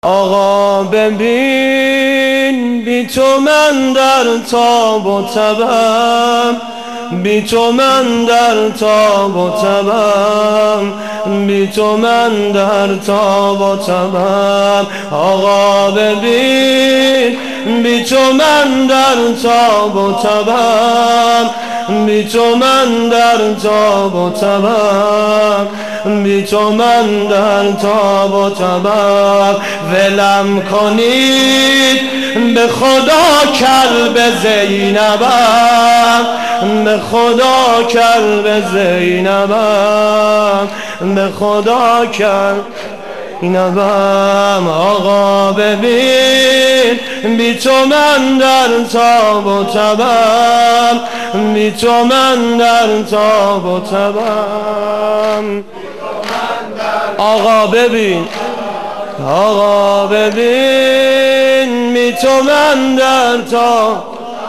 آقا ببین بی تو من در تاب و تبم، بی تو من در تاب و تبم، بی تو من در تاب و تبم. آقا ببین بی تو من در تاب و تبم، بی تو من در تاب و تبم، بی تو من در تاب و تبم. ولم کنید به خدا کلب زینبم، به خدا کلب زینبم، به خدا کلب زینبم. آقا ببین بی تو من در تاب و تبم، بی تو من در تاب و تبم. آقا ببین، آقا ببین بی تو من در تاب،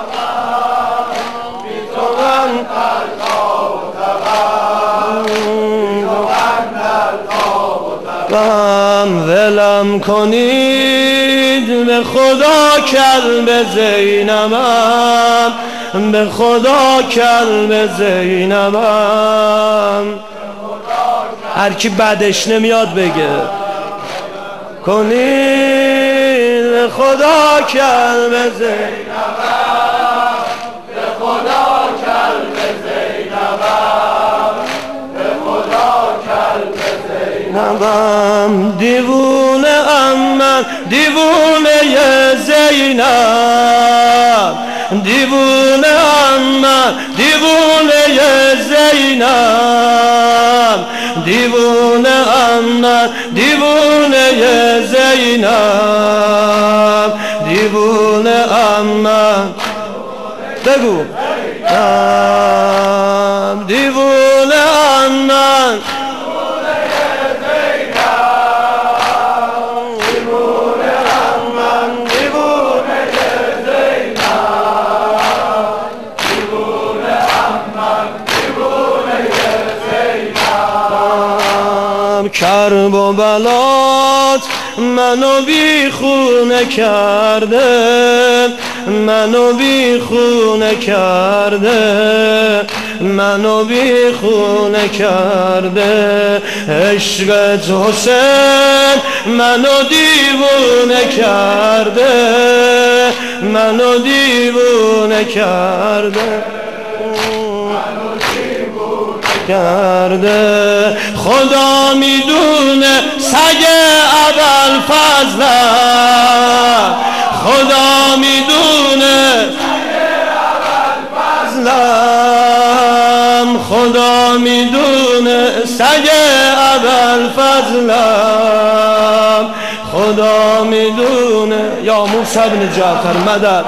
بی تو من در تاب و تبم. ولم کنید به خدا کلب زینبم، به خدا کلب زینبم. هر کی بعدش نمیاد بگه کنید به خدا کلب زینبم، به خدا کلب زینبم، به خدا کلب زینبم. دیوونه ام من دیوونه زینب، دیوونه ام من دیوونه زینب، دیوونه ام من دیوونه زینب، دیوونه ام من بگو دیوونه ام من کرب و بلات منو بی خونه کرده، منو بی خونه کرده، منو بی خونه کرده. عشقت حسین منو دیوونه کرده، منو دیوونه کرده کرده. خدا میدونه سگ ابوالفضلم، خدا میدونه سگ ابوالفضلم، خدا میدونه سگ ابوالفضلم، خدا میدونه. یا موسی بن جعفر مدد.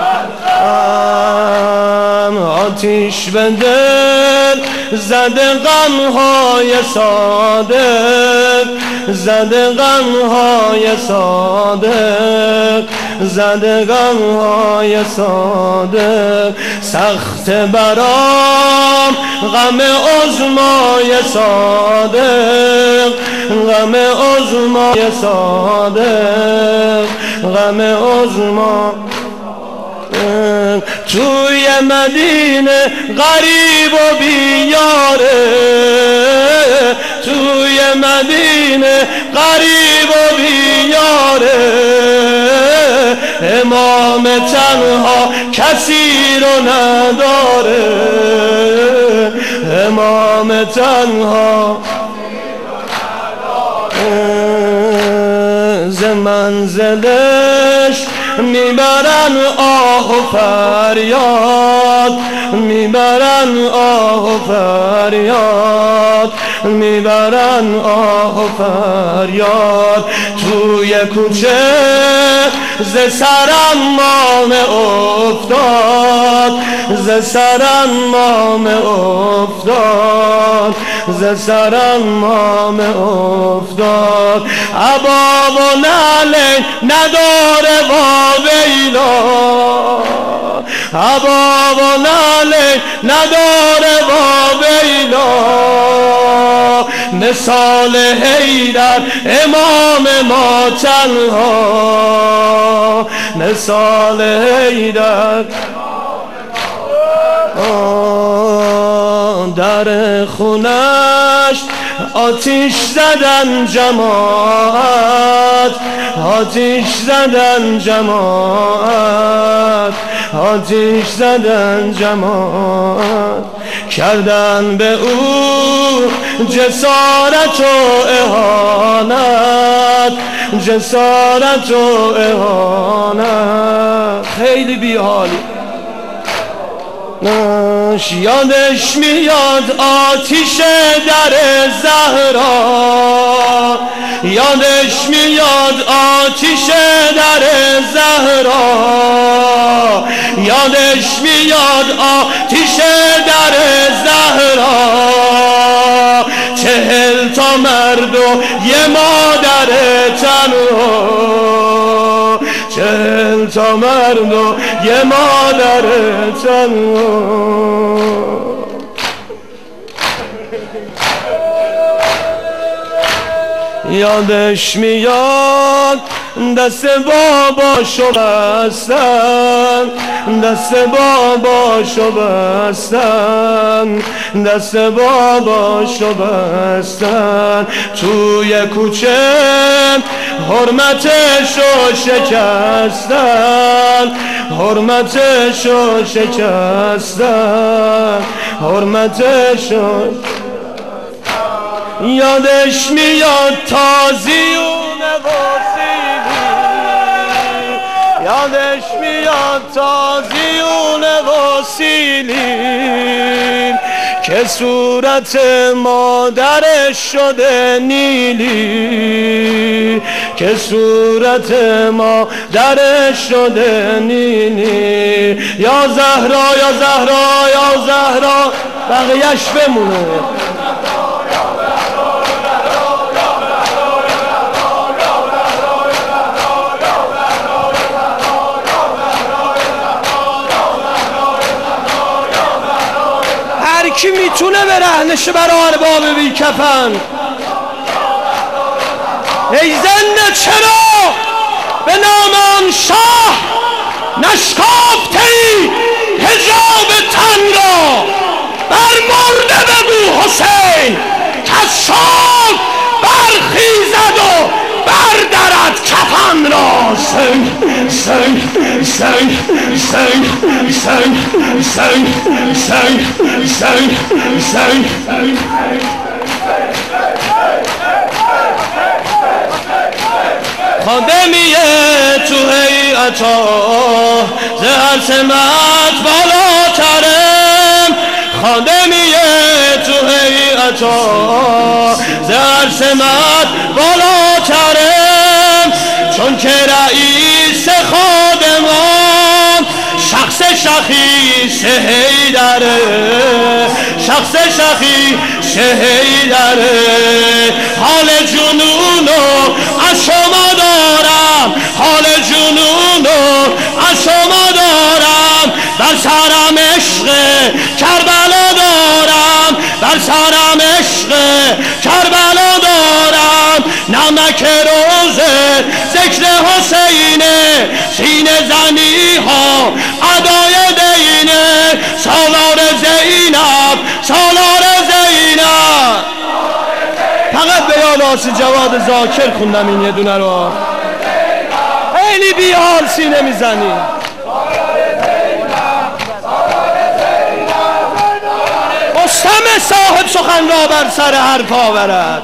آتیش به دل زده غمهای صادق، زده غمهای صادق، زده غمهای صادق. سخت برام غم عظمای صادق، غم عظمای صادق، غم عظما. توی مدینه غریب و بیاره، توی مدینه غریب و بیاره. امام تنها کسی رو نداره، امام تنها ز منزلش میبرن آه و فریاد، میبرن آه و فریاد، میبرن آه و فریاد. توی کوچه ز سرم مامه افتاد، ز سرم مامه افتاد، ز سرم مامه افتاد. عبا و نعلین نداره ویلا، عبا و نعلین نداره ویلا. مثال حیدر امام ما تنها، مثال حیدر در خونش آتیش زدن جماعت، آتیش زدن جماعت، آتیش زدن جماعت، کردن به او جسارت و اهانت، جسارت و اهانت. خیلی بیحالی. یادش میاد آتیش در زهرا، یادش میاد آتیش در زهرا، یادش میاد آتیش در زهرا. 40 تا مرد و یه مادر تنها، 40 تا مرد و یه مادر تنها. یادش میاد دست باباشو بستن، دست باباشو بستن، دست باباشو بستن، توی کوچه حرمتشو شکستن، حرمتشو شکستن، حرمتشو. یادش میاد تازیون واسیلی، یادش میاد تازیون واسیلی، که صورت مادرش شده نیلی، که صورت مادرش شده نیلی. یا زهرا یا زهرا یا زهرا، بقیهش بمونه. کی میتونه به رهنش برای ارباب بی کفن؟ ای زنده چرا به نام آن شاه نشکافتی حجاب تن را؟ بر مرده بگو حسین کز شاه برخیزد و بردرد کفن را. سنگ سنگ سنگ سنگ سنگ سنگ سنگ سنگ سنگ. خادمیه تو هیئتا ز هر سمت بالاترم، خادمیه تو هیئتا ز هر سمت بالاترم، چون که رئیس خادمان شخص شخیص حیدره، شخص شخیص حیدره. حال جنونو از شما دارم، حال جنونو از شما دارم، بر سرم عشق کربلا دارم، بر سرم عشق کربلا دارم. نمک روزه ذکر حسینه، سینه زنی ها ادای دینه. سالار زینب، سالار زینب. فقط به یاد آسی جواد ذاکر خوندم این یه دونه رو. خیلی بیحال سینه میزنی. مستمع صاحب سخن را بر سر حرف آورد.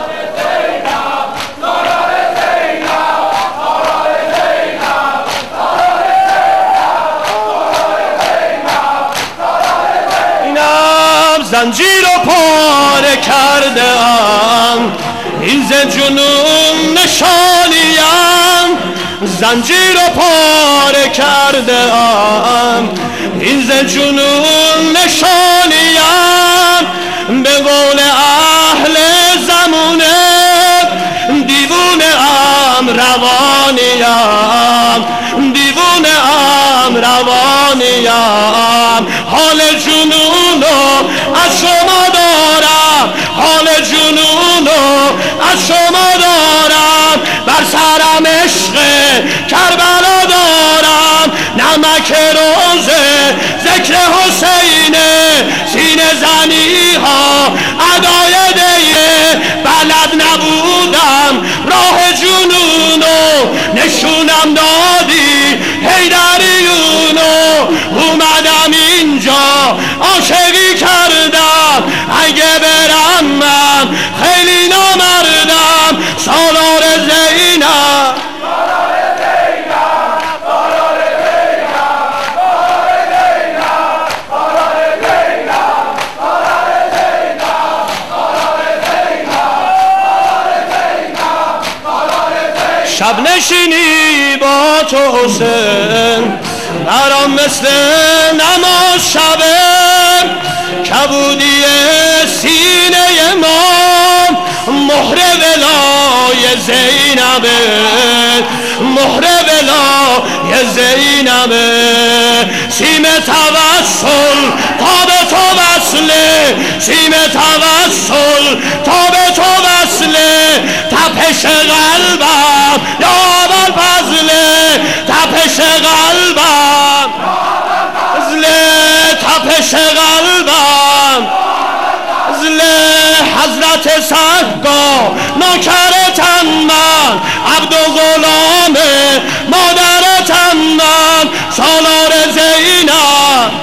زنجیر رو پاره کرده ام، این ز جنون نشانیم. زنجیر رو پاره کرده ام، این ز جنون نشانیم. به قول اهل زمونه دیوونه ام روانیم، دیوونه ام روانیم. حال جنونو از شما دارم، حال جنونو که روزه ذکر حسین سینه زنی ها ادای دیه بلد نبودم راه جنونو نشونم دادی حیدریونو اومدم اینجا عاشقی کردم اگه برم من خیلی نامردم سالار زینب شب نشینی با تو حسین برام مثل نماز شبه کبودی سینه ما مهر ولای زینبه مهر ولای زینبه سیم توسل تا به تو وصله سیم توسل تا به تو وصله تپش قلبم یا ابوالفضله تپش قلبم تپش قلبم حضرت سرگاه نوکرتم من عبد و غلام مادرتم من سالار زینب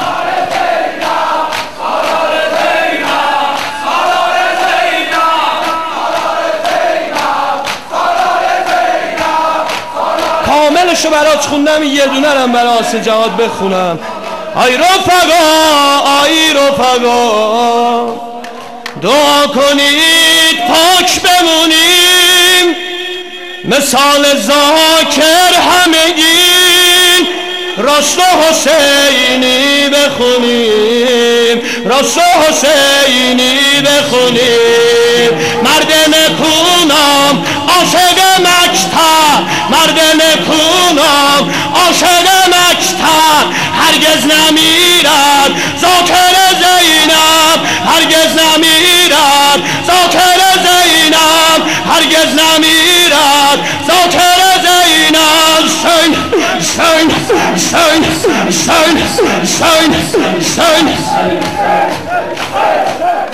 کاملشو برات خوندم یه دونه رم برای آسه جهاد بخونم آی رفقا آی رفقا دعا کنید پاک بمونیم مثال ذاکر همگی راست و حسینی بخونیم راست و حسینی بخونیم مرد نکونام عاشق مکتب مرد نکونام عاشق مکتب هرگز نمیرد ذاکر زینب هرگز نمیرد ذاکر زینب هرگز نمیرد ذاکر زینب شین